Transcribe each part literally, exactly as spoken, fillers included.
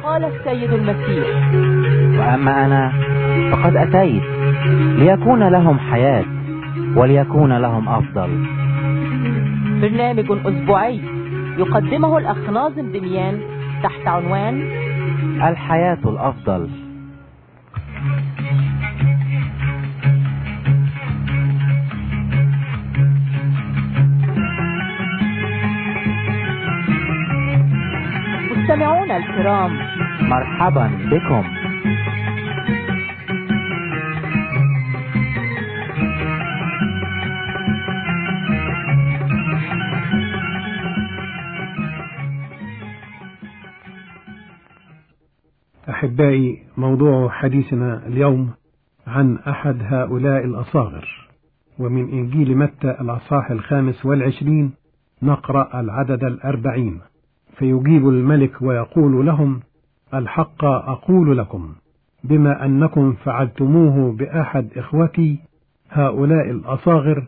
قال السيد المسيح: وأما أنا فقد أتيت ليكون لهم حياة وليكون لهم أفضل. برنامج أسبوعي يقدمه الأخ ناظم دميان تحت عنوان الحياة الأفضل. مستمعونا الكرام، مرحبا بكم. أحبائي، موضوع حديثنا اليوم عن أحد هؤلاء الأصاغر، ومن إنجيل متى الأصحاح الخامس والعشرين نقرأ العدد الأربعين. فيجيب الملك ويقول لهم: الحق أقول لكم، بما أنكم فعلتموه بأحد إخوتي هؤلاء الأصاغر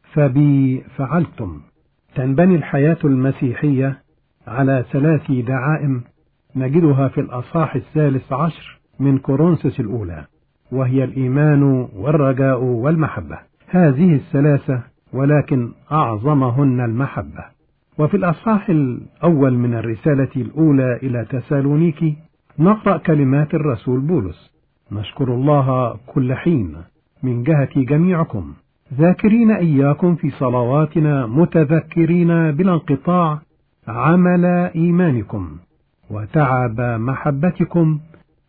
فبي فعلتم. تنبني الحياة المسيحية على ثلاث دعائم نجدها في الأصحاح الثالث عشر من كورنثوس الأولى، وهي الإيمان والرجاء والمحبة. هذه الثلاثة، ولكن أعظمهن المحبة. وفي الأصحاح الأول من الرسالة الأولى إلى تسالونيكي نقرأ كلمات الرسول بولس: نشكر الله كل حين من جهة جميعكم، ذاكرين إياكم في صلواتنا، متذكرين بلا انقطاع عمل إيمانكم وتعب محبتكم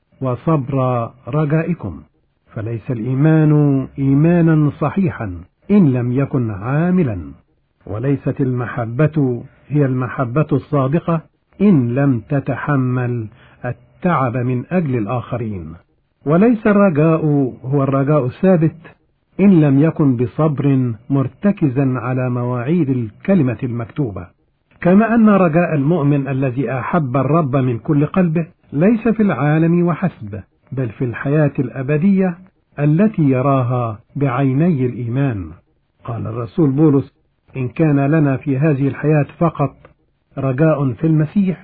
وصبر رجائكم. فليس الإيمان إيمانا صحيحا إن لم يكن عاملا، وليست المحبة هي المحبة الصادقة إن لم تتحمل التعب من أجل الآخرين. وليس الرجاء هو الرجاء الثابت إن لم يكن بصبر مرتكزا على مواعيد الكلمة المكتوبة. كما أن رجاء المؤمن الذي أحب الرب من كل قلبه ليس في العالم وحسب، بل في الحياة الأبدية التي يراها بعيني الإيمان. قال الرسول بولس: إن كان لنا في هذه الحياة فقط رجاء في المسيح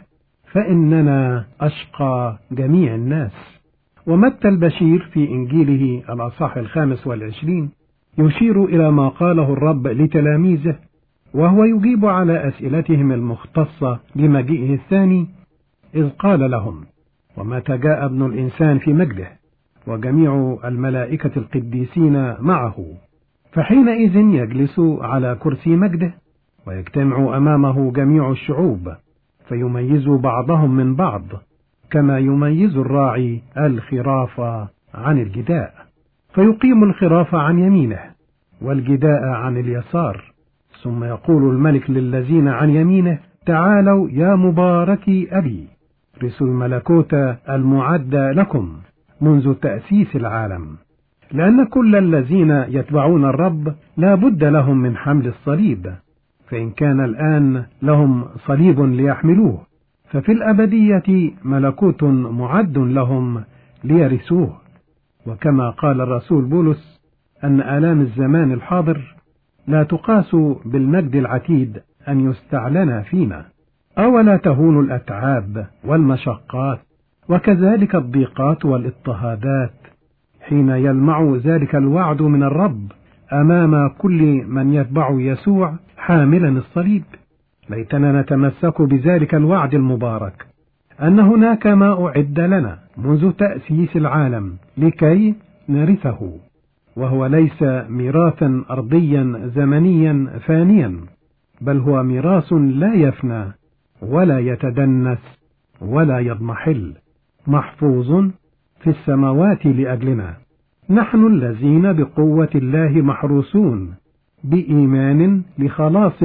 فإننا أشقى جميع الناس. ومتى البشير في إنجيله الأصحاح الخامس والعشرين يشير إلى ما قاله الرب لتلاميذه، وهو يجيب على أسئلتهم المختصة بمجيئه الثاني، إذ قال لهم: ومتى جاء ابن الإنسان في مجده وجميع الملائكة القديسين معه، فحينئذ يجلس على كرسي مجده، ويجتمع أمامه جميع الشعوب، فيميز بعضهم من بعض كما يميز الراعي الخراف عن الجداء، فيقيم الخراف عن يمينه والجداء عن اليسار. ثم يقول الملك للذين عن يمينه: تعالوا يا مباركي أبي، رثوا الملكوت المعد لكم منذ تأسيس العالم. لأن كل الذين يتبعون الرب لا بد لهم من حمل الصليب، فإن كان الآن لهم صليب ليحملوه، ففي الأبدية ملكوت معد لهم ليرثوه. وكما قال الرسول بولس أن آلام الزمان الحاضر لا تقاس بالمجد العتيد أن يستعلن فينا. أولا تهون الأتعاب والمشقات، وكذلك الضيقات والاضطهادات، حين يلمع ذلك الوعد من الرب أمام كل من يتبع يسوع حاملا الصليب. ليتنا نتمسك بذلك الوعد المبارك، أن هناك ما أعد لنا منذ تأسيس العالم لكي نرثه، وهو ليس ميراثا أرضيا زمنيا فانيا، بل هو ميراث لا يفنى ولا يتدنس ولا يضمحل، محفوظ في السماوات لأجلنا، نحن الذين بقوة الله محروسون بإيمان لخلاص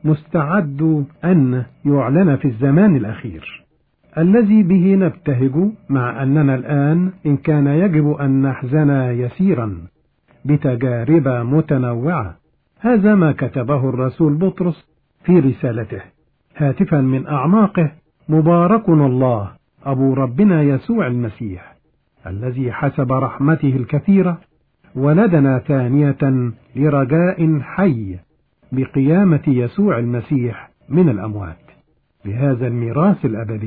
مستعد أن يعلن في الزمان الأخير، الذي به نبتهج، مع أننا الآن إن كان يجب أن نحزن يسيرا بتجارب متنوعة. هذا ما كتبه الرسول بطرس في رسالته هاتفا من أعماقه: مبارك الله أبو ربنا يسوع المسيح، الذي حسب رحمته الكثيرة ولدنا ثانية لرجاء حي بقيامة يسوع المسيح من الأموات، بهذا الميراث الأبدي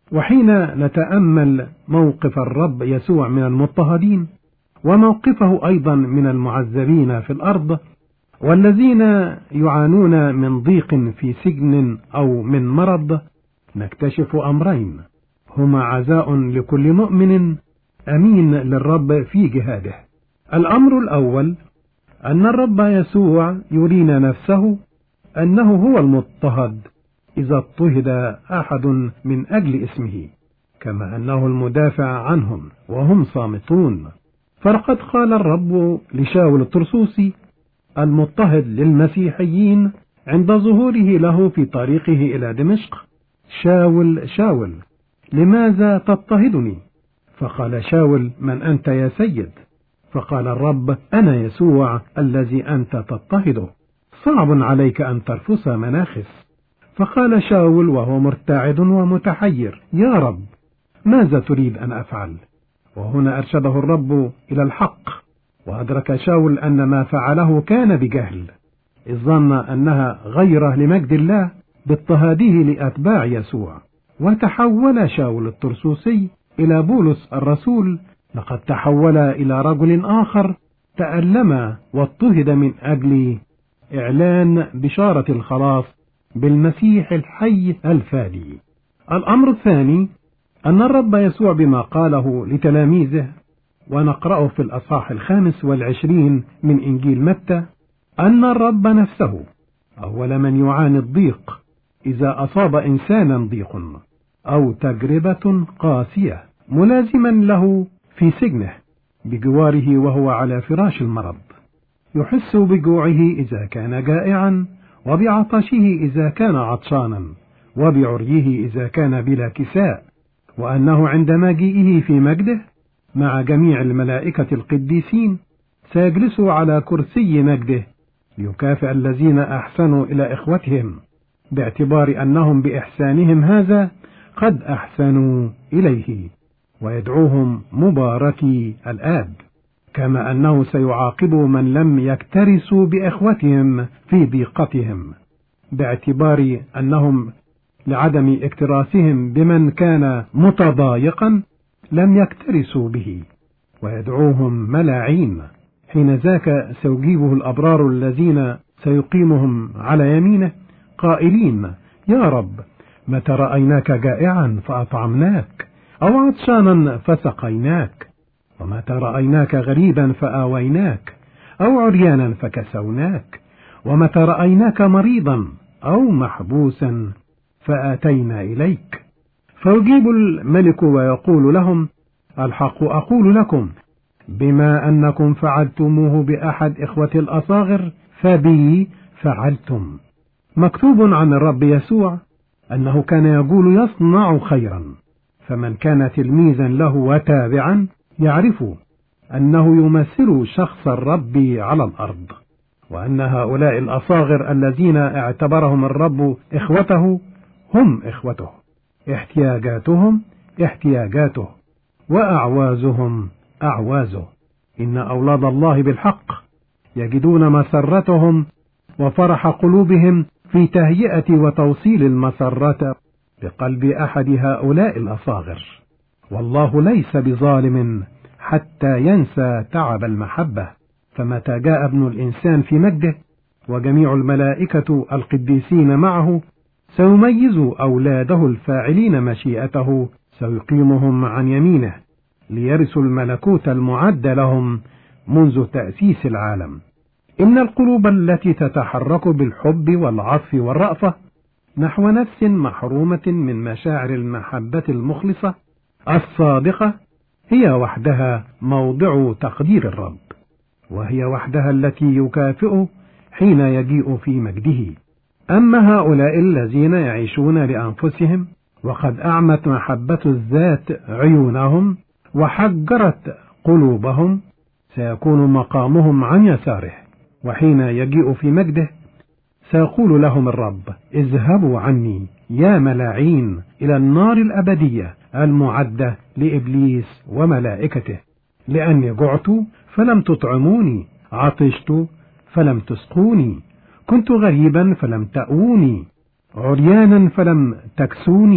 وحين نتأمل موقف الرب يسوع من المضطهدين، وموقفه أيضا من المعذبين في الأرض، والذين يعانون من ضيق في سجن أو من مرض، نكتشف أمرين هما عزاء لكل مؤمن أمين للرب في جهاده. الأمر الأول أن الرب يسوع يرينا نفسه أنه هو المضطهد إذا اضطهد أحد من أجل اسمه، كما أنه المدافع عنهم وهم صامتون. فلقد قال الرب لشاول الطرسوسي المضطهد للمسيحيين عند ظهوره له في طريقه إلى دمشق: شاول شاول لماذا تضطهدني؟ فقال شاول: من أنت يا سيد؟ فقال الرب: أنا يسوع الذي أنت تضطهده، صعب عليك أن ترفس مناخس. فقال شاول وهو مرتعد ومتحير: يا رب، ماذا تريد أن أفعل؟ وهنا أرشده الرب إلى الحق، وأدرك شاول أن ما فعله كان بجهل، إذ ظن أنها غيرة لمجد الله باضطهاده لأتباع يسوع. وتحول شاول الطرسوسي إلى بولس الرسول، لقد تحول إلى رجل آخر تألم واضطهد من أجل إعلان بشارة الخلاص بالمسيح الحي الفادي. الأمر الثاني أن الرب يسوع بما قاله لتلاميذه، ونقرأه في الأصحاح الخامس والعشرين من إنجيل متى، أن الرب نفسه أول من يعاني الضيق إذا أصاب إنسانا ضيق أو تجربة قاسية ملازما له في سجنه بجواره وهو على فراش المرض، يحس بجوعه إذا كان جائعا، وبعطشه إذا كان عطشانا، وبعريه إذا كان بلا كساء، وأنه عند مجيئه في مجده مع جميع الملائكة القديسين سيجلس على كرسي مجده ليكافئ الذين أحسنوا إلى إخوتهم، باعتبار أنهم بإحسانهم هذا قد أحسنوا إليه، ويدعوهم مباركي الآب، كما أنه سيعاقب من لم يكترثوا بإخوتهم في ضيقتهم، باعتبار أنهم لعدم اكتراثهم بمن كان متضايقا لم يكترثوا به، ويدعوهم ملاعين. حين ذاك سيجيبه الأبرار الذين سيقيمهم على يمينه قائلين: يا رب، متى رأيناك جائعا فأطعمناك، أو عطشانا فسقيناك؟ ومتى رأيناك غريبا فآويناك، أو عريانا فكسوناك؟ ومتى رأيناك مريضا أو محبوسا فآتينا إليك؟ فيجيب الملك ويقول لهم: الحق أقول لكم، بما أنكم فعلتموه بأحد إخوة الأصاغر فبي فعلتم. مكتوب عن الرب يسوع أنه كان يقول يصنع خيرا، فمن كان تلميذا له وتابعا يعرف أنه يمثل شخص الرب على الأرض، وأن هؤلاء الأصاغر الذين اعتبرهم الرب إخوته هم إخوته، احتياجاتهم احتياجاته، وأعوازهم أعوازه. إن أولاد الله بالحق يجدون مسرتهم وفرح قلوبهم في تهيئة وتوصيل المسرة بقلب أحد هؤلاء الأصاغر، والله ليس بظالم حتى ينسى تعب المحبة. فمتى جاء ابن الإنسان في مجده وجميع الملائكة القديسين معه، سيميز أولاده الفاعلين مشيئته، سيقيمهم عن يمينه ليرثوا الملكوت المعد لهم منذ تأسيس العالم. إن القلوب التي تتحرك بالحب والعطف والرأفة نحو نفس محرومة من مشاعر المحبة المخلصة الصادقة هي وحدها موضع تقدير الرب، وهي وحدها التي يكافئ حين يجيء في مجده. أما هؤلاء الذين يعيشون لأنفسهم وقد أعمت محبة الذات عيونهم وحجرت قلوبهم، سيكون مقامهم عن يساره، وحين يجيء في مجده سيقول لهم الرب: اذهبوا عني يا ملاعين إلى النار الأبدية المعدة لإبليس وملائكته، لأني جعت فلم تطعموني، عطشت فلم تسقوني، كنت غريبا فلم تأووني، عريانا فلم تكسوني،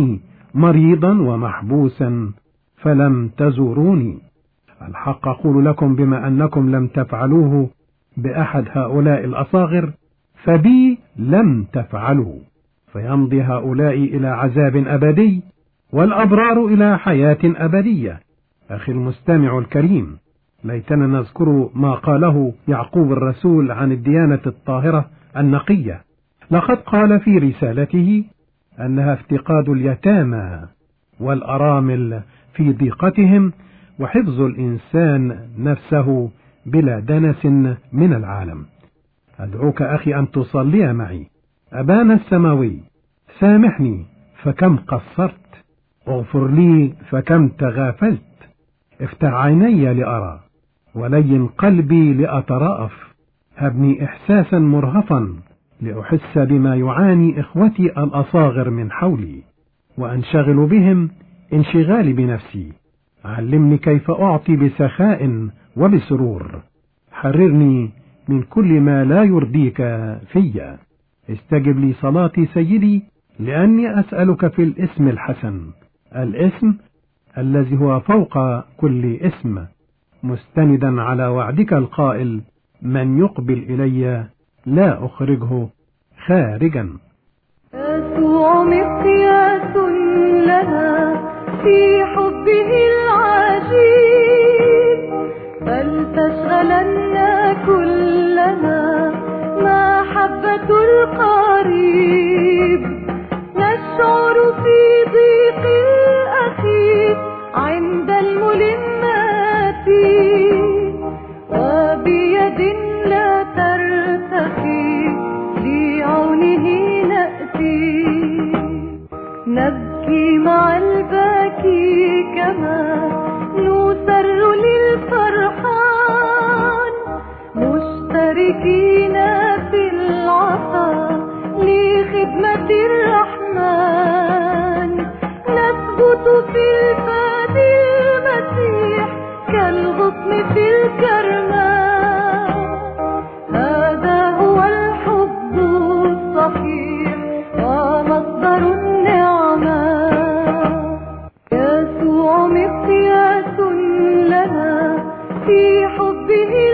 مريضا ومحبوسا فلم تزوروني. الحق أقول لكم بما أنكم لم تفعلوه بأحد هؤلاء الأصاغر فبي لم تفعلوا. فيمضي هؤلاء إلى عذاب أبدي والأبرار إلى حياة أبدية. أخي المستمع الكريم، ليتنا نذكر ما قاله يعقوب الرسول عن الديانة الطاهرة النقية. لقد قال في رسالته أنها افتقاد اليتامى والأرامل في ضيقتهم وحفظ الإنسان نفسه بلا دنس من العالم. أدعوك أخي أن تصلي معي. أبانا السماوي، سامحني فكم قصرت، اغفر لي فكم تغافلت، افتح عيني لأرى ولين قلبي لأترأف، هبني إحساسا مرهفا لأحس بما يعاني إخوتي الأصاغر من حولي وأنشغل بهم انشغالي بنفسي. علمني كيف أعطي بسخاء وبسرور، حررني من كل ما لا يرضيك في. استجب لي صلاتي سيدي، لأني أسألك في الاسم الحسن، الاسم الذي هو فوق كل اسم، مستندا على وعدك القائل: من يقبل إلي لا أخرجه خارجا. يسوع مقياس لنا في حبه العجيب، فلتشغلنا كلنا محبة القريب، نشعر في ضيق الأخير عند الملمات، وبيد لا ترتخي لعونه نأتي، نبكي مع الباكي كما نسر للفرحان، مشتركين في العطاء لخدمة الرحمن، نثبت في الفاد المسيح كالغصن في الكرمان. هذا هو الحب الصحيح ومصدر النعمة، يسوع مقياس لنا في حبه